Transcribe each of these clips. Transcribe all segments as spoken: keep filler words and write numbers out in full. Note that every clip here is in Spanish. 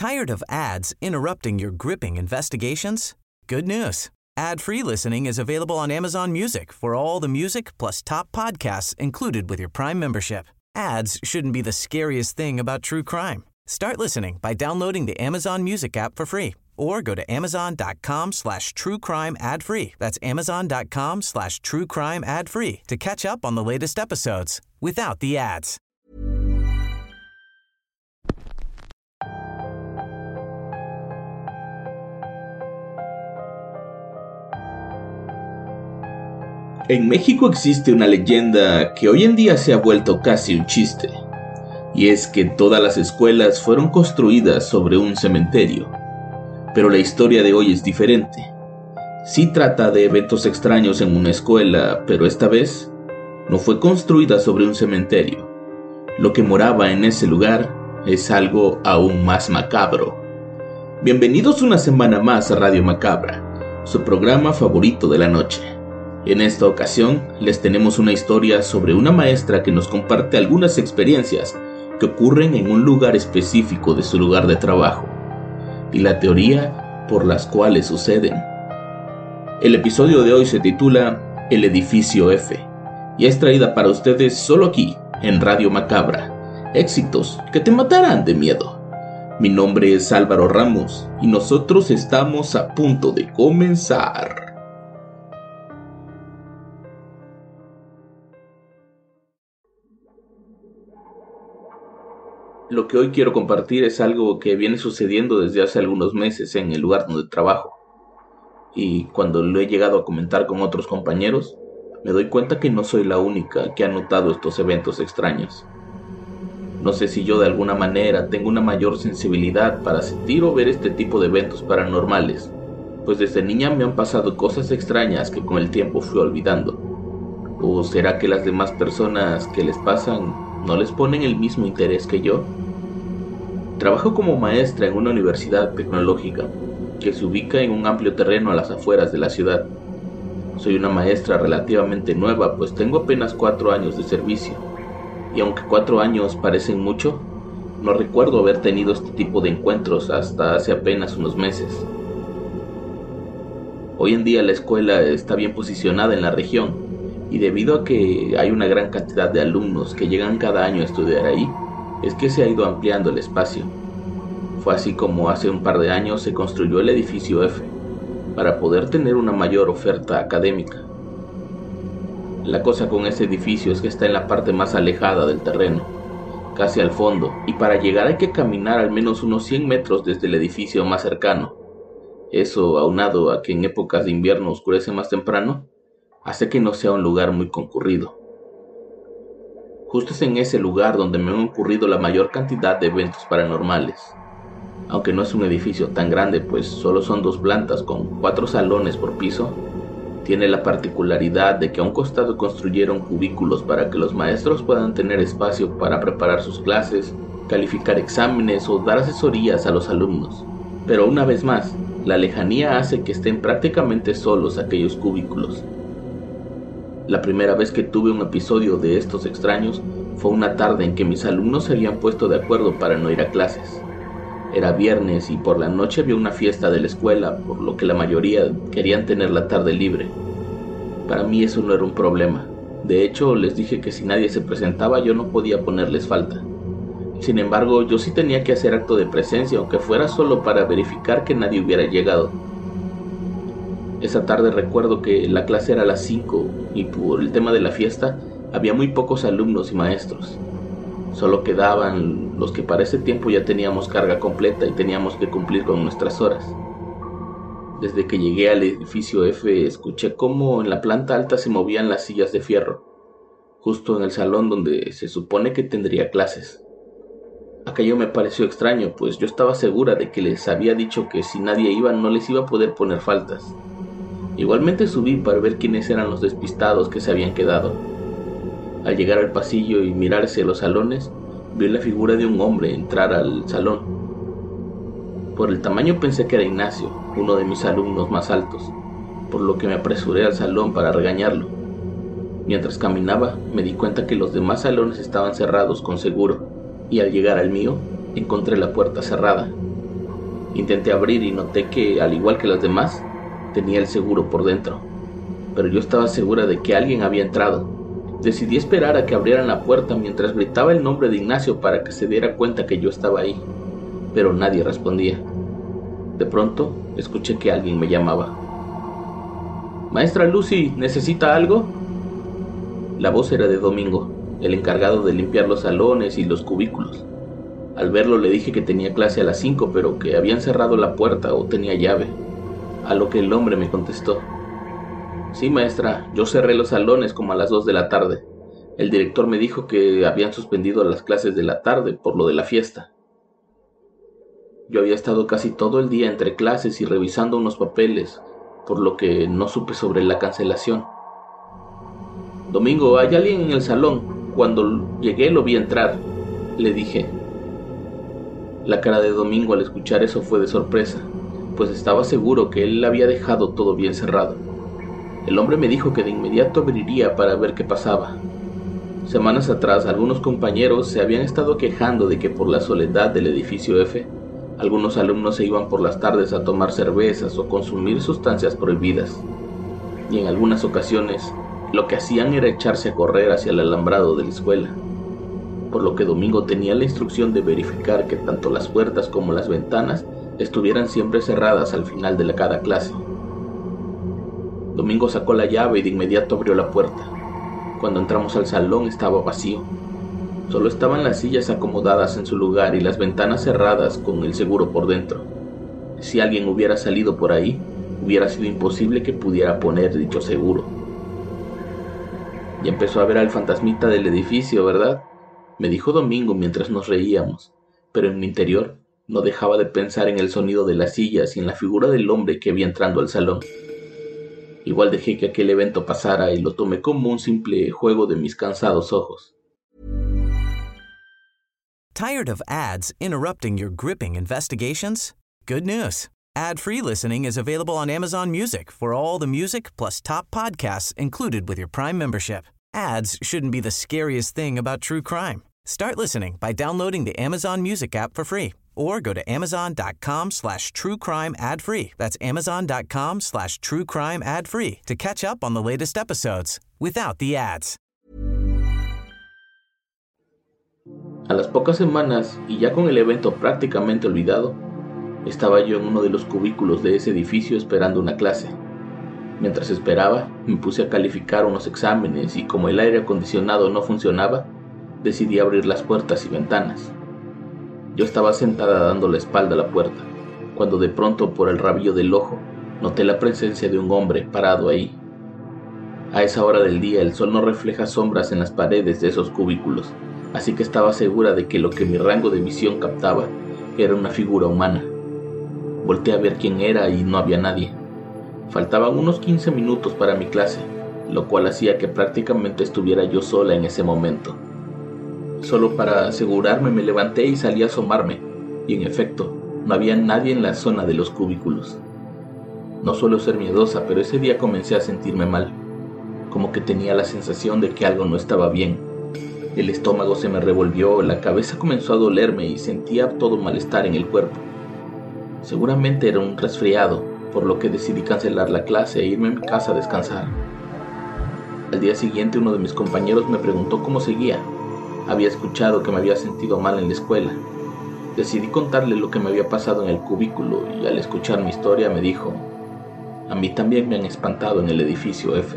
Tired of ads interrupting your gripping investigations? Good news. Ad-free listening is available on Amazon Music for all the music plus top podcasts included with your Prime membership. Ads shouldn't be the scariest thing about true crime. Start listening by downloading the Amazon Music app for free or go to amazon.com slash true crime ad free. That's amazon.com slash true crime ad free to catch up on the latest episodes without the ads. En México existe una leyenda que hoy en día se ha vuelto casi un chiste, y es que todas las escuelas fueron construidas sobre un cementerio. Pero la historia de hoy es diferente. Sí trata de eventos extraños en una escuela, pero esta vez no fue construida sobre un cementerio. Lo que moraba en ese lugar es algo aún más macabro. Bienvenidos una semana más a Radio Macabra, su programa favorito de la noche. En esta ocasión les tenemos una historia sobre una maestra que nos comparte algunas experiencias que ocurren en un lugar específico de su lugar de trabajo y la teoría por las cuales suceden. El episodio de hoy se titula El Edificio F y es traída para ustedes solo aquí en Radio Macabra. Éxitos que te matarán de miedo. Mi nombre es Álvaro Ramos y nosotros estamos a punto de comenzar. Lo que hoy quiero compartir es algo que viene sucediendo desde hace algunos meses en el lugar donde trabajo. Y cuando lo he llegado a comentar con otros compañeros, me doy cuenta que no soy la única que ha notado estos eventos extraños. No sé si yo de alguna manera tengo una mayor sensibilidad para sentir o ver este tipo de eventos paranormales, pues desde niña me han pasado cosas extrañas que con el tiempo fui olvidando. ¿O será que las demás personas que les pasan no les ponen el mismo interés que yo? Trabajo como maestra en una universidad tecnológica que se ubica en un amplio terreno a las afueras de la ciudad. Soy una maestra relativamente nueva, pues tengo apenas cuatro años de servicio, y aunque cuatro años parecen mucho, no recuerdo haber tenido este tipo de encuentros hasta hace apenas unos meses. Hoy en día la escuela está bien posicionada en la región, y debido a que hay una gran cantidad de alumnos que llegan cada año a estudiar ahí, es que se ha ido ampliando el espacio. Fue así como hace un par de años se construyó el edificio F, para poder tener una mayor oferta académica. La cosa con ese edificio es que está en la parte más alejada del terreno, casi al fondo, y para llegar hay que caminar al menos unos cien metros desde el edificio más cercano. Eso, aunado a que en épocas de invierno oscurece más temprano, hace que no sea un lugar muy concurrido. Justo es en ese lugar donde me han ocurrido la mayor cantidad de eventos paranormales. Aunque no es un edificio tan grande, pues solo son dos plantas con cuatro salones por piso, tiene la particularidad de que a un costado construyeron cubículos para que los maestros puedan tener espacio para preparar sus clases, calificar exámenes o dar asesorías a los alumnos. Pero una vez más, la lejanía hace que estén prácticamente solos aquellos cubículos. La primera vez que tuve un episodio de estos extraños fue una tarde en que mis alumnos se habían puesto de acuerdo para no ir a clases. Era viernes y por la noche había una fiesta de la escuela, por lo que la mayoría querían tener la tarde libre. Para mí eso no era un problema. De hecho, les dije que si nadie se presentaba yo no podía ponerles falta. Sin embargo, yo sí tenía que hacer acto de presencia, aunque fuera solo para verificar que nadie hubiera llegado. Esa tarde recuerdo que la clase era a las cinco y por el tema de la fiesta había muy pocos alumnos y maestros. Solo quedaban los que para ese tiempo ya teníamos carga completa y teníamos que cumplir con nuestras horas. Desde que llegué al edificio F escuché cómo en la planta alta se movían las sillas de fierro, justo en el salón donde se supone que tendría clases. Aquello me pareció extraño, pues yo estaba segura de que les había dicho que si nadie iba no les iba a poder poner faltas. Igualmente subí para ver quiénes eran los despistados que se habían quedado. Al llegar al pasillo y mirar hacia los salones, vi la figura de un hombre entrar al salón. Por el tamaño pensé que era Ignacio, uno de mis alumnos más altos, por lo que me apresuré al salón para regañarlo. Mientras caminaba, me di cuenta que los demás salones estaban cerrados con seguro, y al llegar al mío, encontré la puerta cerrada. Intenté abrir y noté que, al igual que las demás, tenía el seguro por dentro, pero yo estaba segura de que alguien había entrado. Decidí esperar a que abrieran la puerta mientras gritaba el nombre de Ignacio para que se diera cuenta que yo estaba ahí, pero nadie respondía. De pronto, escuché que alguien me llamaba. «Maestra Lucy, ¿necesita algo?» La voz era de Domingo, el encargado de limpiar los salones y los cubículos. Al verlo le dije que tenía clase a las cinco, pero que habían cerrado la puerta o tenía llave, a lo que el hombre me contestó: «Sí, maestra, yo cerré los salones como a las dos de la tarde. El director me dijo que habían suspendido las clases de la tarde por lo de la fiesta». Yo había estado casi todo el día entre clases y revisando unos papeles, por lo que no supe sobre la cancelación. «Domingo, ¿hay alguien en el salón? Cuando llegué lo vi entrar», le dije. La cara de Domingo al escuchar eso fue de sorpresa, pues estaba seguro que él había dejado todo bien cerrado. El hombre me dijo que de inmediato abriría para ver qué pasaba. Semanas atrás, algunos compañeros se habían estado quejando de que por la soledad del edificio F, algunos alumnos se iban por las tardes a tomar cervezas o consumir sustancias prohibidas, y en algunas ocasiones lo que hacían era echarse a correr hacia el alambrado de la escuela, por lo que Domingo tenía la instrucción de verificar que tanto las puertas como las ventanas estuvieran siempre cerradas al final de cada clase. Domingo sacó la llave y de inmediato abrió la puerta. Cuando entramos al salón estaba vacío. Solo estaban las sillas acomodadas en su lugar y las ventanas cerradas con el seguro por dentro. Si alguien hubiera salido por ahí, hubiera sido imposible que pudiera poner dicho seguro. «Ya empezó a ver al fantasmita del edificio, ¿verdad?», me dijo Domingo mientras nos reíamos, pero en mi interior no dejaba de pensar en el sonido de las sillas y en la figura del hombre que vi entrando al salón. Igual dejé que aquel evento pasara y lo tomé como un simple juego de mis cansados ojos. Tired of ads interrupting your gripping investigations? Good news. Ad-free listening is available on Amazon Music for all the music plus top podcasts included with your Prime membership. Ads shouldn't be the scariest thing about true crime. Start listening by downloading the Amazon Music app for free or go to amazon.com slash true crime ad free. That's amazon.com slash true crime ad free to catch up on the latest episodes without the ads. A las pocas semanas, y ya con el evento prácticamente olvidado, estaba yo en uno de los cubículos de ese edificio esperando una clase. Mientras esperaba, me puse a calificar unos exámenes y como el aire acondicionado no funcionaba, decidí abrir las puertas y ventanas. Yo estaba sentada dando la espalda a la puerta, cuando de pronto por el rabillo del ojo noté la presencia de un hombre parado ahí. A esa hora del día el sol no refleja sombras en las paredes de esos cubículos, así que estaba segura de que lo que mi rango de visión captaba era una figura humana. Volteé a ver quién era y no había nadie. Faltaban unos quince minutos para mi clase, lo cual hacía que prácticamente estuviera yo sola en ese momento. Solo para asegurarme me levanté y salí a asomarme, y en efecto, no había nadie en la zona de los cubículos. No suelo ser miedosa, pero ese día comencé a sentirme mal, como que tenía la sensación de que algo no estaba bien. El estómago se me revolvió, la cabeza comenzó a dolerme y sentía todo malestar en el cuerpo. Seguramente era un resfriado, por lo que decidí cancelar la clase e irme a mi casa a descansar. Al día siguiente uno de mis compañeros me preguntó cómo seguía. Había escuchado que me había sentido mal en la escuela. Decidí contarle lo que me había pasado en el cubículo y al escuchar mi historia me dijo: «A mí también me han espantado en el edificio F».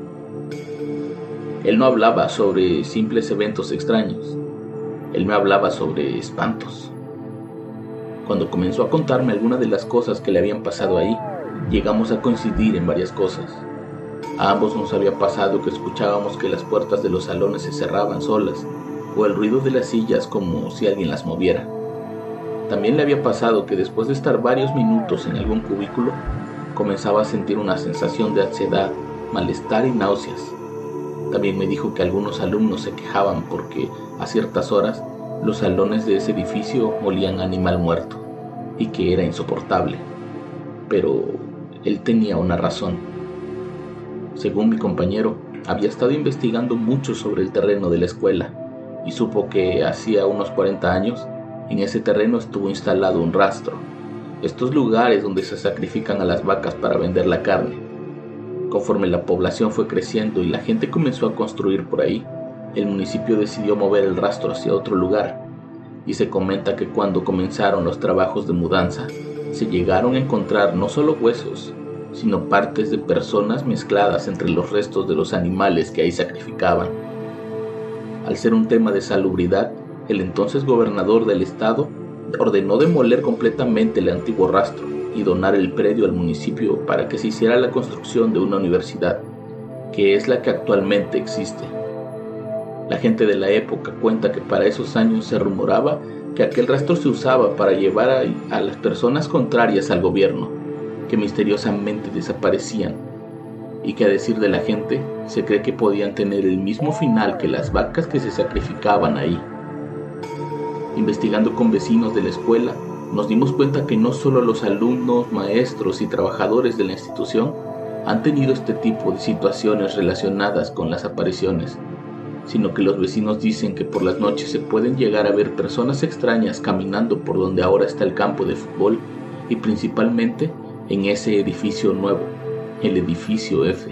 Él no hablaba sobre simples eventos extraños. Él me hablaba sobre espantos. Cuando comenzó a contarme algunas de las cosas que le habían pasado ahí, llegamos a coincidir en varias cosas. A ambos nos había pasado que escuchábamos que las puertas de los salones se cerraban solas, o el ruido de las sillas como si alguien las moviera. También le había pasado que después de estar varios minutos en algún cubículo, comenzaba a sentir una sensación de ansiedad, malestar y náuseas. También me dijo que algunos alumnos se quejaban porque a ciertas horas los salones de ese edificio olían a animal muerto y que era insoportable. Pero él tenía una razón. Según mi compañero, había estado investigando mucho sobre el terreno de la escuela y supo que hacía unos cuarenta años en ese terreno estuvo instalado un rastro, estos lugares donde se sacrifican a las vacas para vender la carne. Conforme la población fue creciendo y la gente comenzó a construir por ahí, el municipio decidió mover el rastro hacia otro lugar, y se comenta que cuando comenzaron los trabajos de mudanza, se llegaron a encontrar no solo huesos, sino partes de personas mezcladas entre los restos de los animales que ahí sacrificaban. Al ser un tema de salubridad, el entonces gobernador del estado ordenó demoler completamente el antiguo rastro y donar el predio al municipio para que se hiciera la construcción de una universidad, que es la que actualmente existe. La gente de la época cuenta que para esos años se rumoraba que aquel rastro se usaba para llevar a, a las personas contrarias al gobierno, que misteriosamente desaparecían, y que a decir de la gente, se cree que podían tener el mismo final que las vacas que se sacrificaban ahí. Investigando con vecinos de la escuela, nos dimos cuenta que no solo los alumnos, maestros y trabajadores de la institución han tenido este tipo de situaciones relacionadas con las apariciones, sino que los vecinos dicen que por las noches se pueden llegar a ver personas extrañas caminando por donde ahora está el campo de fútbol y principalmente en ese edificio nuevo, el edificio F.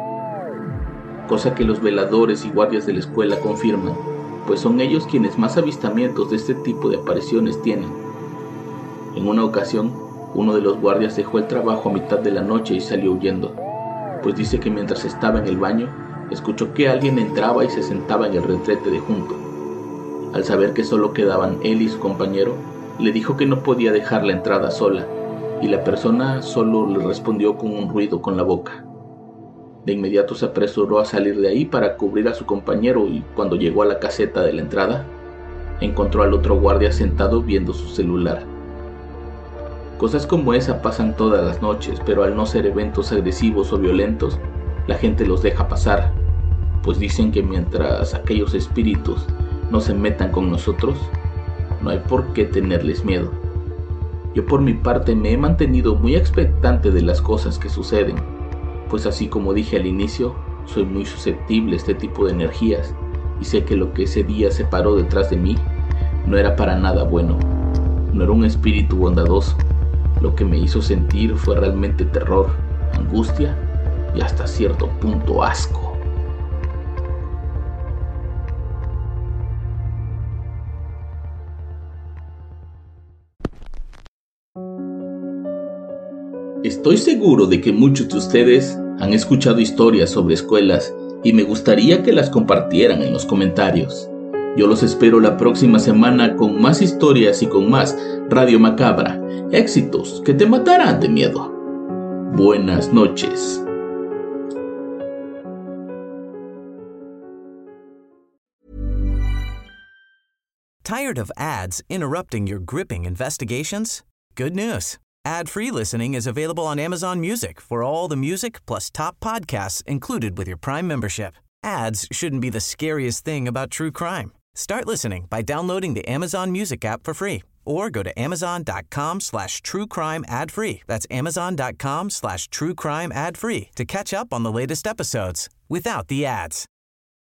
Cosa que los veladores y guardias de la escuela confirman, pues son ellos quienes más avistamientos de este tipo de apariciones tienen. En una ocasión, uno de los guardias dejó el trabajo a mitad de la noche y salió huyendo, pues dice que mientras estaba en el baño, escuchó que alguien entraba y se sentaba en el retrete de junto. Al saber que solo quedaban él y su compañero, le dijo que no podía dejar la entrada sola, y la persona solo le respondió con un ruido con la boca. De inmediato se apresuró a salir de ahí para cubrir a su compañero y cuando llegó a la caseta de la entrada, encontró al otro guardia sentado viendo su celular. Cosas como esa pasan todas las noches, pero al no ser eventos agresivos o violentos, la gente los deja pasar, pues dicen que mientras aquellos espíritus no se metan con nosotros, no hay por qué tenerles miedo. Yo por mi parte me he mantenido muy expectante de las cosas que suceden, pues así como dije al inicio, soy muy susceptible a este tipo de energías y sé que lo que ese día se paró detrás de mí no era para nada bueno, no era un espíritu bondadoso. Lo que me hizo sentir fue realmente terror, angustia y hasta cierto punto asco. Estoy seguro de que muchos de ustedes han escuchado historias sobre escuelas y me gustaría que las compartieran en los comentarios. Yo los espero la próxima semana con más historias y con más Radio Macabra, éxitos que te matarán de miedo. Buenas noches. Tired of ads interrupting your gripping investigations? Good news. Ad-free listening is available on Amazon Music for all the music plus top podcasts included with your Prime membership. Ads shouldn't be the scariest thing about true crime. Start listening by downloading the Amazon Music app for free or go to amazon.com slash true crime ad free. That's amazon.com slash true crime ad free to catch up on the latest episodes without the ads.